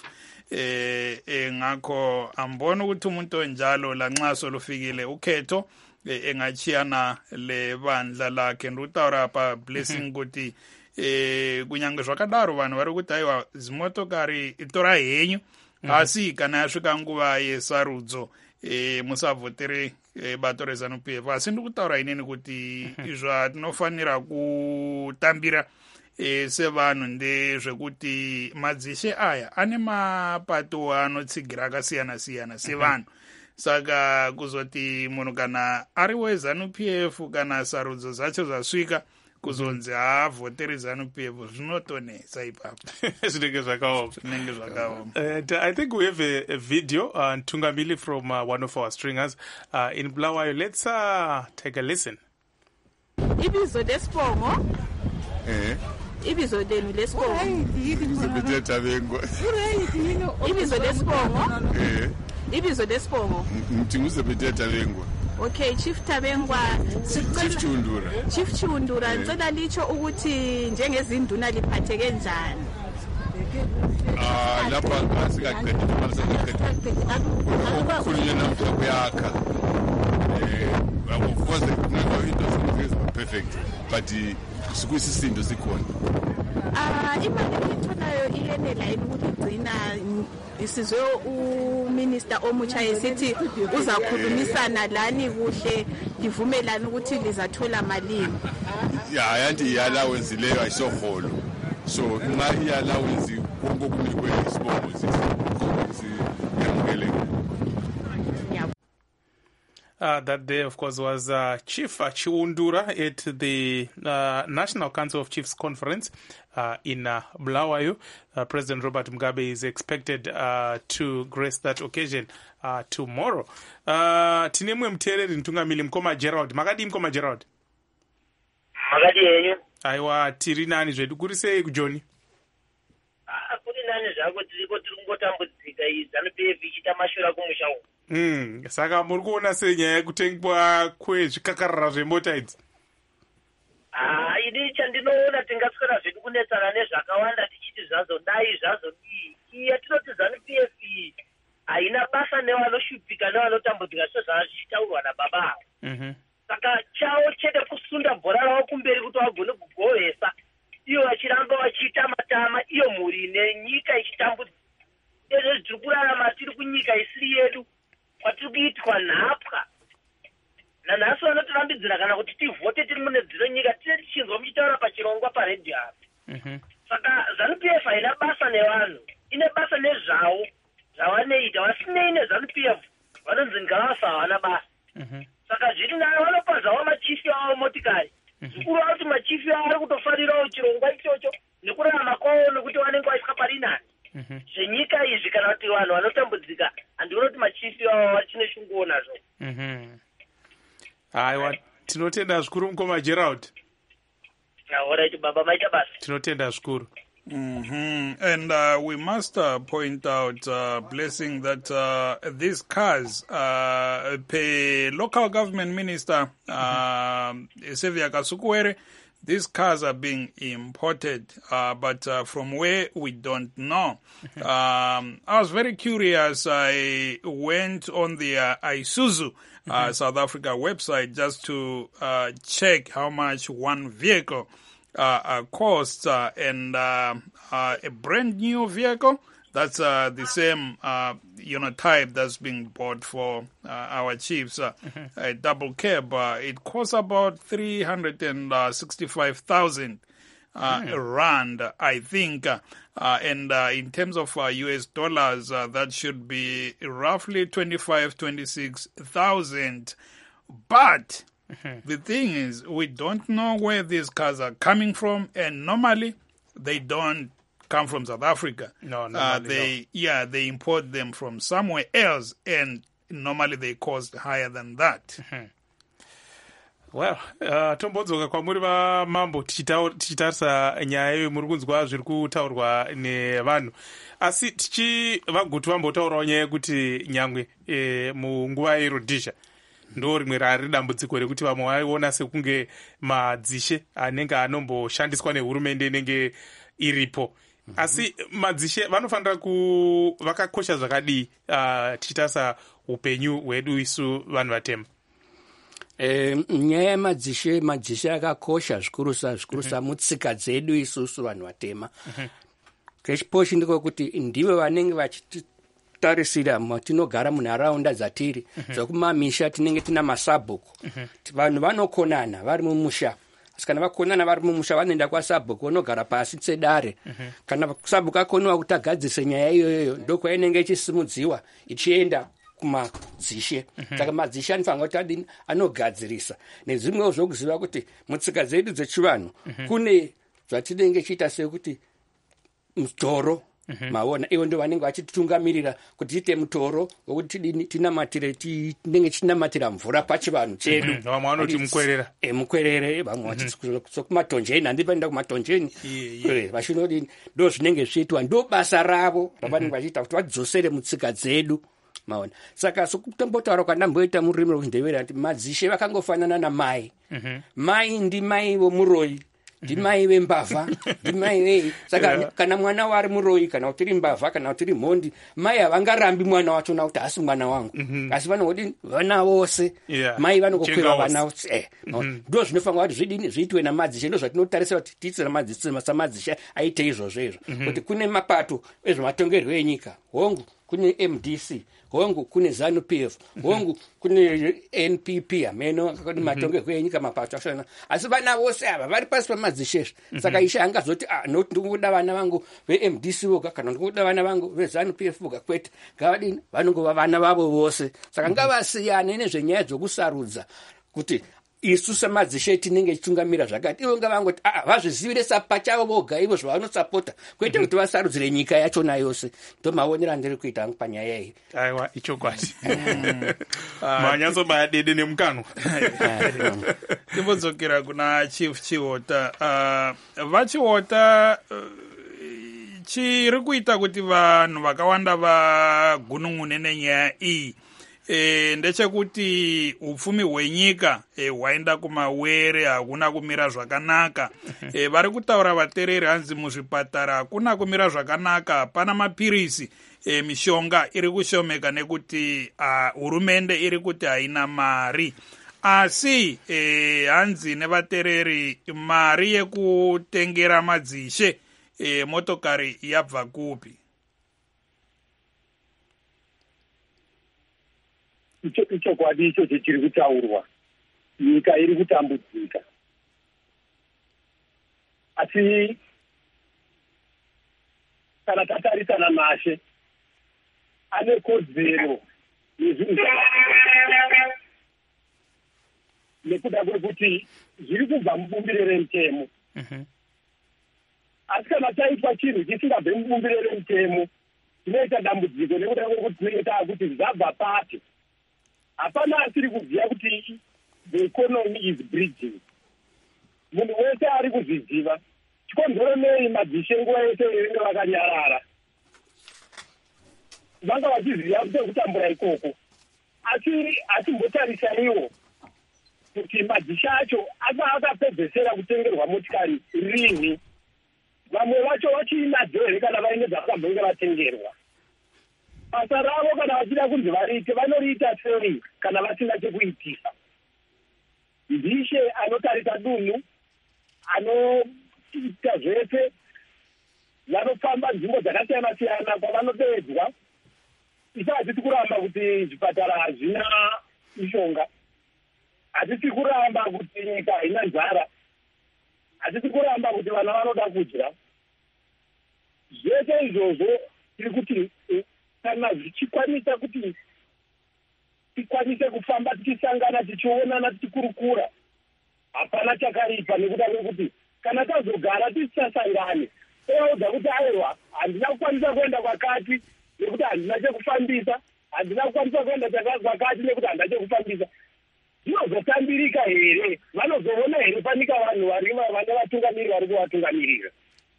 Ngakho ambona ukuthi umuntu onjalo lanxa solufikile ukhetho engachiyana le bandla lakhe ndutawurapa blessing kuti kunyange zvakadaro vanhu vari kuti aiwa zimotokari itora henyu asi kana yasvika nguva yesarudzo musavhoteri bato reZANU-PF. Asi ndiri kutaura inini kuti zvatinofanira kutambira sevanhu ndezvekuti madzishe aya ane mapato anotsigira akasiyana siyana sevanhu. Saka kuzoti munhu kana ari weZANU-PF kana sarudzo dzacho zvasvika kuzonzi haavhoteri ZANU-PF zvinotonesa ipapo. Zvinenge zvakaoma. I think we have a video, Tungamili from one of our stringers in Bulawayo. Let's take a listen. Ibizo lesibongo. Ibizo lenu lesibongo. Ibizo lesibongo. Ibizo lesibongo. Mtinguzebeteta lengwa. Okay, Chief Tabengwa. Chief Chundura, ngicela licho ukuthi njengezinduna liphatheke njani? Lapha asikaqedile malisaqedile. Ukukhulunywa namhla kuyakha. Of course, into is perfect, but sikuyisisindo sikhona. imali elitholayo iyenela yini ukuthi igcina isizwe uminister omutsha esithi uzakhulumisana lani kuhle livumelana ukuthi lizathola malini? Ya yanti i-allowance leyo ayisoholo, so nxa i-allowance konke okunikwe isibongo siyamukeleka. That day, of course, was Chief Chiundura at the National Council of Chiefs Conference in Bulawayo. President Robert Mugabe is expected to grace that occasion tomorrow. Tinemwe mtereri ntungamili Mkoma Gerald. Makadi Mkoma Gerald? Makadi yenyu. Aiwa, tiri nani zvedu kurisei kujoni? Kuri nani zvako tiriko tiringotambudzika izanu-PF ichita mashura kumusha uku. Saka muri kuona senyaya yekutengwa kwezvikakarara zvemota idzi? Ini chandinoona tingaswera zvedu kunetsana nezvakawanda tichiti zvazo dai zvazo dii. Yatinoti ZANU-PF haina basa nevanoshupika nevanotambudzika sezvazvichitaurwa nababa avo. Saka chavo chete kusunda bhora ravo kumberi kuti vagone kugovesa, iyo vachiramba vachiita matama, iyo mhuri nenyika ichitambudzika. Izvo tiri kurarama tiri kunyika isiri yedu, kwatiri kuitwa nhapwa. Nanhasi vanotirambidzira kana kuti tivhote tiri mune dziro nyika tine tichinzwa muchitaura pachirongwa paredhiyo apa. Saka ZANU-PF haina basa nevanhu, ine basa nezvavo zvavanoita. Vasinei neZANU-PF vanonzi ngavasa havana basa. Saka zviri nayo vanopa zvavo machifi avo motikari. Zvikuru kuti machifi avo ari kutofarirawo chirongwa ichocho nekurarama kwavo nekuti vanenge vaiswa pari nani. Zvenyika izvi kana kuti vanhu vanotambudzika handinoona kuti machifi avo vachine shunguo nazvo. Aiwa, tinotenda zvikuru Mkoma Gerald. Alright baba, maita basa. Tinotenda zvikuru. And we must point out, Blessing, that these cars, per local government minister, Sevia Kasukuwere, these cars are being imported, but from where we don't know. I was very curious. I went on the Isuzu South Africa website just to check how much one vehicle costs, and a brand new vehicle that's the same type that's being bought for our chiefs, a double cab. It costs about 365,000 rand, I think, and in terms of US dollars, that should be roughly 26,000. But the thing is, we don't know where these cars are coming from, and normally they don't come from South Africa. No, they import them from somewhere else, and normally they cost higher than that. Well, tombodzoka kwamuri vamambo tichitarisa nyaya iyo muri kunzwa zviri kutaurwa nevanhu, asi tichivagoti vambotaurawo nyaya yekuti nyangwe munguva yeRhodesia ndo rimwe rari dambudziko rekuti vamwe vaiona sekunge madzishe anenge anomboshandiswa nehurumende inenge iripo. Asi madzishe vanofanira vakakosha zvakadii tichitarisa upenyu hwedu isu vanhu vatema? Nyaya yemadzishe akakosha zvikurusa mutsika dzedu isusu vanhu vatema. Kechiposhi ndikokuti ndivo vanenge vachitarisira matinogara munharaunda dzatiri, dzokumamisha tinenge tina masabhuku. Vanhu vanokonana vari mumusha. Asi kana vakonana vari mumusha vanoenda kwasabhuku vanogara pasi tsedare. Kana sabhuku akoniwa kuti agadzise nyaya iyoyo, ndoko inenge ichisimudziwa ichienda kumadzishe. Saka madzishe anofanira kuti anogadzirisa. Nezvimwewo zvokuziva kuti mutsika dzedu dzechivanhu kune zvatinenge chiita sekuti mutoro. Maona ivo ndio vanenge vachititungamirira kuti tiite mutoro wokuti tinenge chinamatira mvura pachivanhu chedu. Vamwe vanoti mukwerera. Mukwerere, vamwe vachiti kumatonjeni, handipaenda kumatonjeni. Vachinodini, ndo zvinenge zviitwa, ndo basa ravo ravanenge vachiita kuti vadzosere mutsika dzedu. Maona. Saka sokutombotaura kwandamboita murimi rwendevera kuti madzishe vakangofanana namai. Mai ndi mai vomuroyi. ndimai vembavha, ndimai vei. Saka kana mwana wari muroi, kana kuti mbavha, kana kuti mhondi, mai havangarambi mwana wachona kuti asi mwana wangu. Asi vanongodi vana vose, mai vanongokwiva vana vose. Ndo zvinofanira kuti zvidini zviitwe namadzishe, ndo zvatinotarisa kuti tiitse samadzishe aite izvozvo. Kuti kune mapato ezvematongerwo enyika, hongu kune MDC, hongu kune ZANU-PF, hongu kune NPP, ameno kune matongerwo enyika mapato akashona. Asi vana vose ava vari pasi pamadzishe. Saka ishe angazoti noti ndikuda vana vangu veMDC voga kana ndikuda vana vangu veZANU-PF voga, kwete. Ngavadini vanongova vana vavo vose. Saka ngavasiyane nezvenyaya dzokusarudza kuti isu samadzishe tinenge tichitungamira zvakati, ivo ngavangoti vazvizivire pachavo voga ivo zvavanosapota, kwete kuti vasarudzire nyika yachona yose. Ndomaonera ndiri kuita hangu panyaya iyi. Aiwa, ichokwadi. Manyatsobaya dede nemukanwa. Timbodzokera kuna Chief Chiota. VaChiota, chiri kuita kuti vanhu vakawanda vagunun'une nenyaya iyi ndechekuti upfumi hwenyika hwaenda kumawere, hakuna kumira zvakanaka. Vari kutaura vatereri hanzi muzvipatara hakuna kumira zvakanaka, hapana mapirisi, mishonga iri kushomeka nekuti hurumende iri kuti haina mari. Asi hanzi nevatereri mari yekutengera madzishe motokari yabva kupi? Ichokwadi ichocho chiri kutaurwa, nyika iri kutambudzika. Asi kana tatarisana naShe, ane kodzero yezvinhu nekuda kwekuti zviri kubva mubumbiro remutemo. Asi kana taitwa chinhu chisingabve mubumbiro remutemo, tinoita dambudziko nekuda kwekuti tinenge taakuti zvabva pati. Hapana asiri kuziva kuti the economy is bridging. Munhu wese ari kuzviziva. Chikonzero nei madzishe nguva yese venge vakanyarara? Vanga vachiziva kuti kutambura ikoko. Asi mbotarisaiwo kuti madzishe acho akapedzesera kutengerwa motikari rini. Vamwe vacho vachinadzo here kana vaine dzavakambonge vatengerwa. Basa ravo kana vachida kunzi variite, vanoriita sei kana vasina chekuitisa. Ndishe anotarisa dunhu, anoita zvese, vanofamba nzvimbo dzakasiyana siyana kwavanopedzwa. Isa hatisi kuramba kuti zvipatara hazvina mishonga, hatisi kuramba kuti nyika haina nzara, hatisi kuramba kuti vana vanoda kudya. Zvese izvozvo tiri kuti kana zvichikwanisa kuti tikwanise kufamba tichisangana tichionana tichikurukura, hapana chakaripa nekuda kwekuti kana tazogara tisisasangane toudza kuti aiwa handina kukwanisa kuenda kwakati nekuti handina chekufambisa, handina kukwanisa kuenda kwakati nekuti handina chekufambisa. Zvinozotambirika here? Vanozoona here panika vanhu vane vatungamiri vari kuvatungamirira?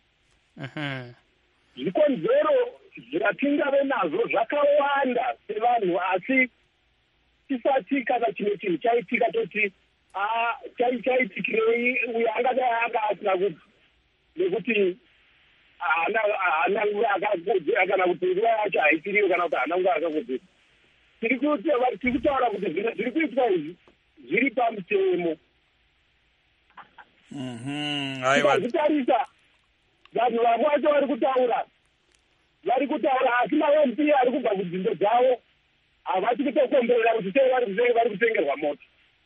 Zvikonzero zvatingave nazvo zvakawanda sevanhu, asi tisati kana chimwe chinhu chaitika toti chaitikirei uyo angadai anga asina kuti nekuti kana kuti nguva yacho haitiriyo kana kuti haana nguva yakakodzera. Tiri kutaura kuti zvinhu zviri kuitwa izvi zviri pamutemo. Zvitarisa vanhu vamwe vacho vari kutaura asi ma-MP ari kubva kunzvimbo dzavo havasi kutokomberera kuti sei vari kutengerwa moto.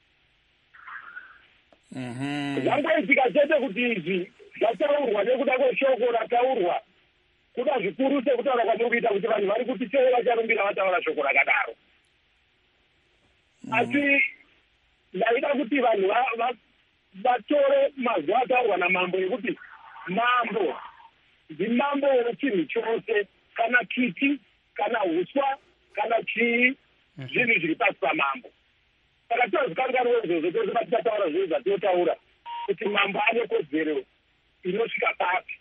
Zvangoitika chete kuti izvi zvataurwa nekuda kweshoko rataurwa, kuda zvikuru sekutaura kwamuri kuita kuti vanhu vari kuti sei vacharumbira vataura shoko rakadaro. Asi ndaida kuti vanhu vatore mazuva ataurwa namambo ekuti mambo ndimambo wechinhu chose, kana kiti, kana uswa, kana chii, zvinhu zviri pasi pamambo. Saka tozikanganwa izvozvo tose patitaura zvinhu zvatinotaura kuti mambo ane kodzero inosvika papi.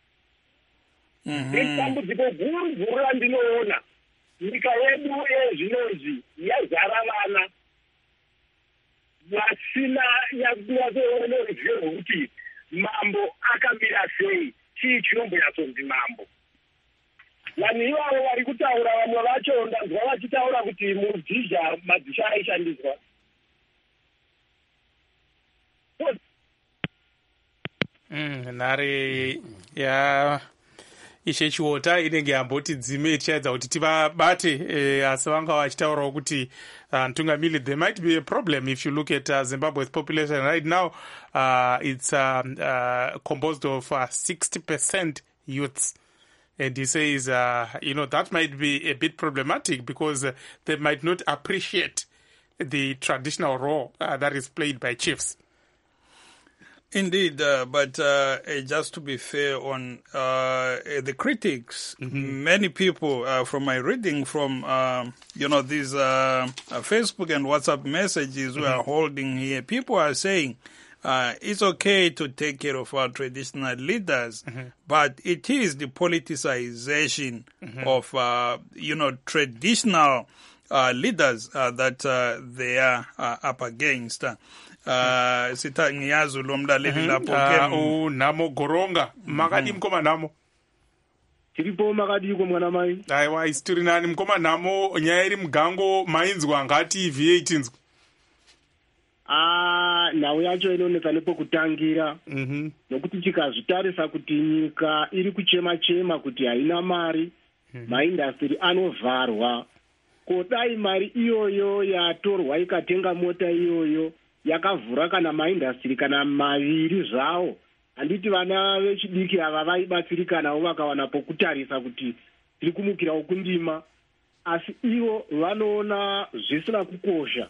Dambudziko guru randinoona nyika yedu yezvinozvi yazara vana vasina nyatsoona ruzivo rwokuti mambo akamira sei, chii chinombonyatsonzi mambo. Vanhu ivavo vari kutaura, vamwe vacho ndanzwa vachitaura kuti muruzhizha madzisha aishandiswa. Nhare ya Ishe Chiota inenge yamboti dzime tichaedza kuti tivabate asi vanga vachitaurawo kuti Ntungamili, there might be a problem if you look at Zimbabwe's population right now. It's composed of 60% youths. And he says, that might be a bit problematic because they might not appreciate the traditional role that is played by chiefs. Indeed, but just to be fair on the critics, many people from my reading from, these Facebook and WhatsApp messages we are holding here, people are saying it's okay to take care of our traditional leaders, but it is the politicization of, traditional leaders that they are up against. Sita ngiyazi lo mlaleli lapho ke Namo Goronga makadi mkoma Namo tiripo makadi ko mwana mai aiwa isitiri nani mkoma Namo nyaya iri mugango mainzwa ngati V8 nzwa nawo yacho inooneka nepokutangira nokuti tikazvitarisa kuti nyika iri kuchema kuti haina mari, maindastri anovharwa. Kodai mari iyoyo yatorwa ikatenga mota iyoyo yakavhura kana maindastri kana maviri zvawo, handiti vana vechidiki ava vaibatsirikanawo vakawana pokutarisa kuti tiri kumukirawo kundima, asi ivo vanoona zvisina kukosha.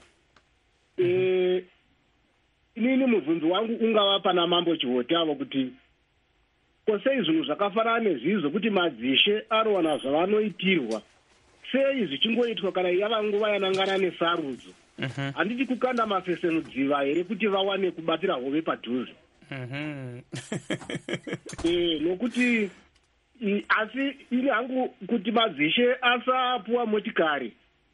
Inini mubvunzo wangu ungava pana Mambo Chiotavo kuti kosei zvinhu zvakafanana nezvizvi zvokuti madzishe anowana zvavanoitirwa sei zvichingoitwa kana yava nguva yanangana nesarudzo. Handiti kukanda mafesenudziva here kuti vawane kubatira hove padhuze. Nokuti asi iri hangu kuti madzishe asapuwa motikari,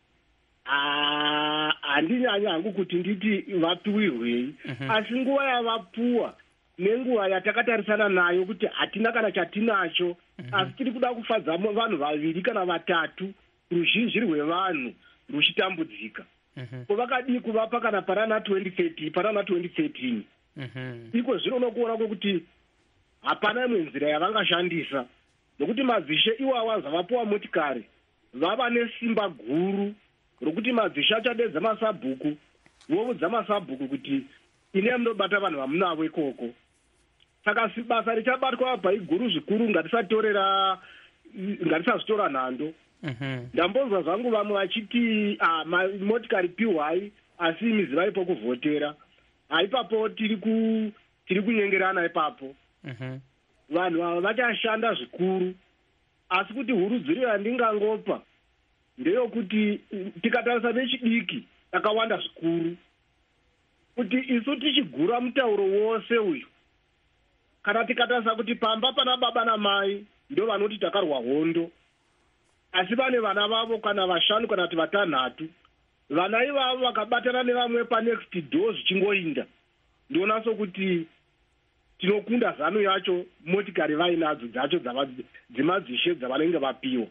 handinyanya hangu kuti nditi vapiwirwei, asi nguva yavapuwa nenguva yatakatarisana nayo kuti hatina kana chatinacho, asi tiri kuda kufadza vanhu vaviri kana vatatu, ruzhinji rwevanhu ruchitambudzika. Vakadii kuvapa kana parana 2013 iko zvino nokuona kuti hapana imwe nzira yavangashandisa, nokuti madzishe iwawa zvavapuwa motikari vava nesimba guru rokuti madzishe achadedza masabhuku, voudza masabhuku kuti ine munobata vanhu vamunavo ikoko. Saka basa richabatwa abva iguru zvikuru, ngatisazvitora nhando. Ndambonzwa zvangu vamwe vachiti motikari piwai asi imizi vaipo kuvhotera. Haipapo tiri kunyengerana ipapo. Vanhu ava vachashanda zvikuru, asi kuti hurudziro yandingangopa ndeyokuti tikatarisa nechidiki takawanda zvikuru, kuti isu tichigura mutauro wose uyu, kana tikatarisa kuti pamba pana baba namai ndo vanoti takarwa hondo, asi vane vana vavo kana vashanu kana kuti vatanhatu, vana ivavo vakabatana nevamwe panext door zvichingoinda, ndioona sokuti tinokunda zano yacho motikari vainadzo dzacho dzemadzishe dzavanenge vapiwa.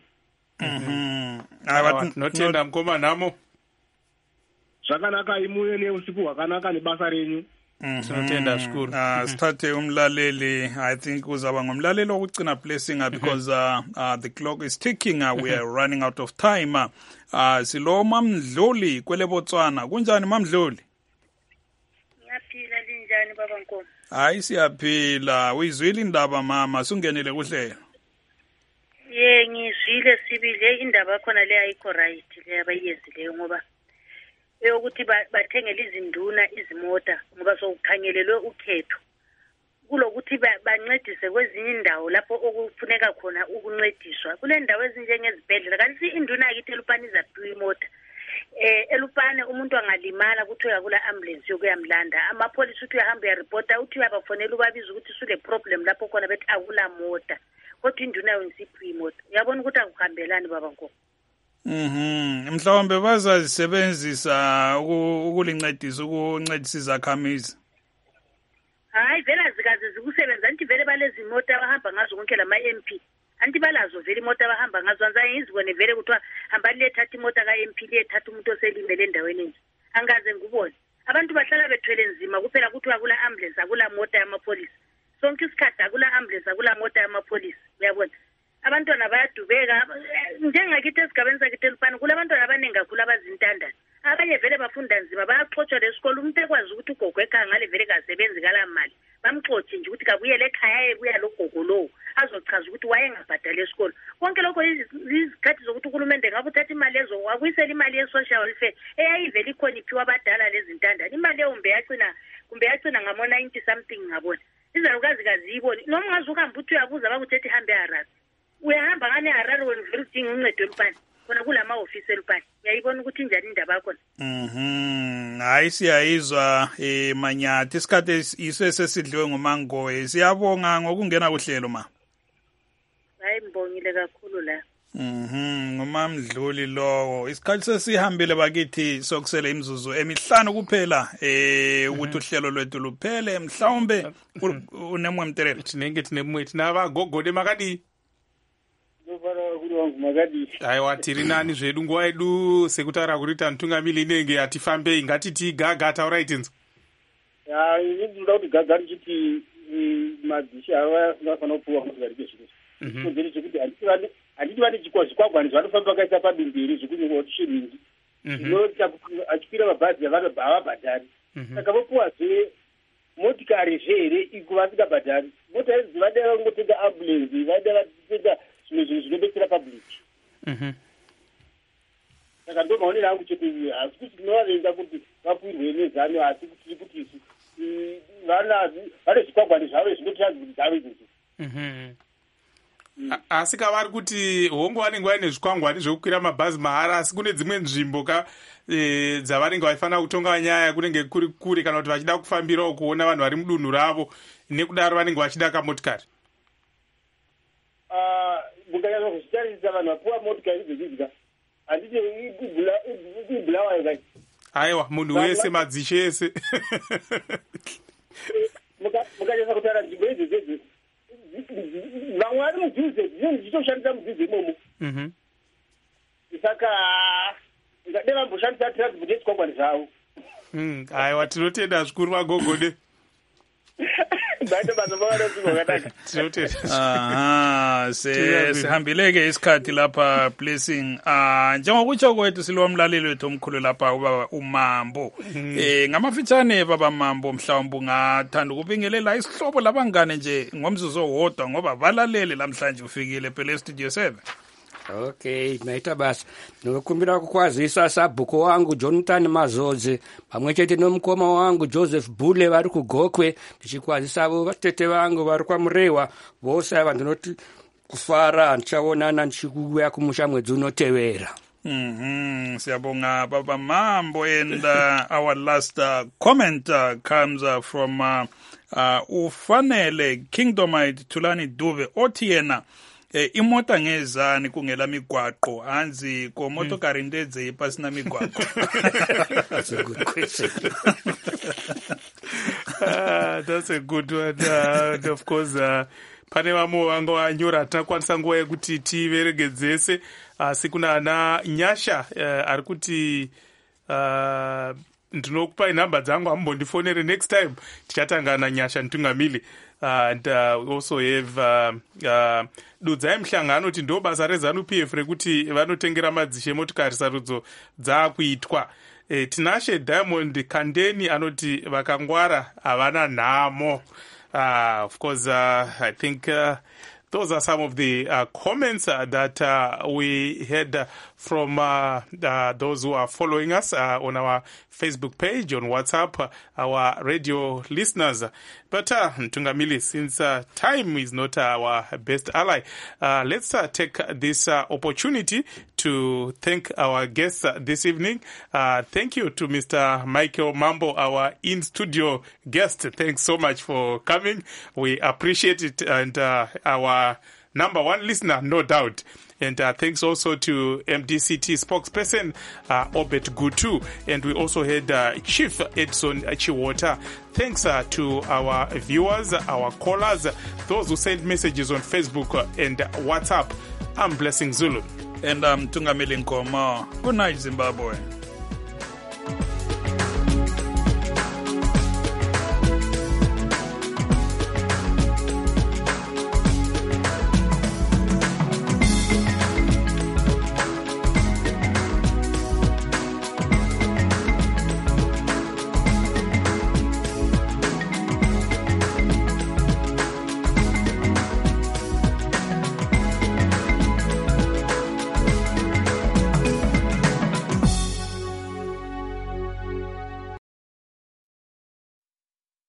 Tinotenda mukoma Namo. Zvakanaka imuye neusiku hwakanaka nebasa renyu. Tinotenda zvikuru. Sithathe umlaleli, I think uzaba ngumlaleli wokugcina blessing because the clock is ticking, we are running out of time. Silo Mamdluli kwele Botswana. Kunjani Mamdluli? Ngiyaphila linjani baba Nkomo? Hayi siyaphila. Uyizwile indaba mama, sungenele kuhlelo. Ngizwile sibile indaba khona le ayikho right le abayenzileyo ngoba eyokuthi bathengele izinduna izimota ngoba sokukhangelelwe ukhetho kulokuthi bancedise kwezinye indawo lapho okufuneka khona ukuncediswa kule ndawo ezinjengezibhedlela. Kanti induna akithi eLupane izaphiwa imota eLupane umuntu angalimala kuthiwa kula ambulance yokuyamlanda, amapolisi uthi uyahamba uyaripota uthi uyabafonela ubabiza ukuthi sule problem lapho khona bethi akula mota, kodwa induna yonsiphiwe imota. Uyabona ukuthi akuhambelani baba Nkomo. Mhlawumbe bazazisebenzisa ukulincedisa ukuncedisa izakhamizi. hayi vele azikaze zikusebenza anti vele balezi moto abahamba ngazo konke lama-MP anti balazo vele imoto abahamba ngazo anzayizibone vele kuthiwa hamba lethatha imoto ka-MP lethatha umuntu oselimele endaweni enje angaze ngikubone abantu bahlala bethwele nzima kuphela kuthiwa kula ambulance akula moto yamapholisa sonke isikhathi akula ambulance akula moto yamapholisa uyabona abantwana bayadubeka njengakithi esigabeni sakithi elifana kula abantwana abaningi kakhulu abazintandane abanye vele bafunda nzima bayaxotshwa lesikole umuntu ekwazi ukuthi ugogo ekhaya ngale vele kasebenzi kala mali bamxotshe nje ukuthi kabuyele ekhaya ebuya lo gogo lowo azochaza ukuthi wayengabhadali esikole konke lokho izikhathi zokuthi uhulumende ngabe uthatha imali ezo akuyisela imali ye-social welfare eyayivele ikhona iphiwa abadala lezintandane imali eyo kumbe yagcina ngamo-90 something ngabona izalukazi kaziyiboni noma ungaze uhambe uthi uyabuza bakuthethi ihambe eharare uyahamba ngane eharare wena vele udinga uncedo elupani khona kula ma-ofisi elupani uyayibona ukuthi njani indaba yakhona hayi siyayizwa Manyathi isikhathi iso esesidliwe ngumangoye siyabonga ngokungena kuhlelo ma hayi mbongile kakhulu la ngumamdluli lowo isikhathi sesihambile bakithi sokusele imizuzu emihlanu kuphela ukuthi uhlelo lwethu luphele mhlawumbe unemwe mterelo tinenge tinemwe tinavagogode makadi aiwa tiri nani zvedu nguva yedu sekutaura kuti tamutungamiri inenge hatifambei ngatiti gaga taura itinzo ndinoda kuti gaga richiti madzishe ava asingafanira kupuwa motikari kezvino konzeri chekuti handiti vane zvikwangwani zvanofamba vakaisa pabimbiri zvekuti shiringi zvinoita achikwira mabhazi havabhadhari saka vopuwazve motikari zvehere iko vasingabhadhari mota idzi vada vangotenga ambulensi vada vatenga zvimwe zvinhu zvinobetsera public saka ndo maonero angu chete hasi kuti tinovavenga kuti vapuirwe nezano asi kuti kuti vane zvikwangwani zvavo zvinotiradza kuti dzavo idzodzo asi kavari kuti hongo vanenge vaine zvikwangwani zvekukwira mabhazi mahara asi kune dzimwe nzvimbo dzavanenge vachifanira kutonga nyaya kunenge kuri kure kana kuti vachida kufambirawo kuona vanhu vari mudunhu ravo nekudaro vanenge vachida kamotikari mukanyanya kuzvitarisa vanhu vapuwa motikari idzodzidzika handiti ibulawayo kai aiwa munhu wese madzishe ese mukanyanya kutaura nzvimbo idzodzedzi vamwe vari mudhuze dzichitoshandisa mudhuze imomo saka ngade vamboshandisa transport yechikwangwani zvavo aiwa tinotenda zvikuru vagogode sihambile-ke isikhathi lapha blessing njengokutsho kwethu siliwa mlaleli wethu omkhulu lapha ubaba uMambo ngamafitshane baba Mambo mhlawumbe ungathanda ukubingelela isihlobo labangane nje ngomzuzu owodwa ngoba balalele lamhlanje ufikile phela estudio 7 Okay, naita basi. Nikukumbira kukwazisa sabhuko wangu Jonathan Mazodze, pamwe chete nomukoma wangu Joseph Bule vari kugokwe, ndichikwazisa avo vatete vangu vari kwaMurewa, vose ava ndinoti kufara ndichaonana ndichikuuya kumusha mwedzi unotevera. Siyabonga baba Mambo, and our last comment comes from ufanele Kingdomite Tulani Duve Otiena. Imota ngezani kungela migwaqo hanzi ko motokari ndedze pasina migwaqo. That's a good question. That's a good one. And of course pane vamwe vanga vanyora tinakwanisa nguva yekuti tiveregedzese asi kuna ana Nyasha ari kuti ndinokupai nhamba dzangu hamumbondifonere next time tichatanga naNyasha Ntungamili. And we also have dudzai muhlanga anoti ndo basa reZANU-PF rekuti vanotengera madzishe motikari sarudzo dzaakuitwa. Tinashe Diamond Kandeni anoti vakangwara havana nhamo. Of course, I think those are some of the comments that we had from those who are following us on our Facebook page, on WhatsApp, our radio listeners. But Ntungamili, since time is not our best ally, let's take this opportunity to thank our guests this evening. Thank you to Mr. Michael Mambo, our in-studio guest. Thanks so much for coming. We appreciate it, and our number one listener, no doubt. And thanks also to MDCT spokesperson Obet Gutu. And we also had Chief Edson Chiwota. Thanks to our viewers, our callers, those who sent messages on Facebook and WhatsApp. I'm Blessing Zulu. And I'm Tungamili Nkoma. Good night, Zimbabwe.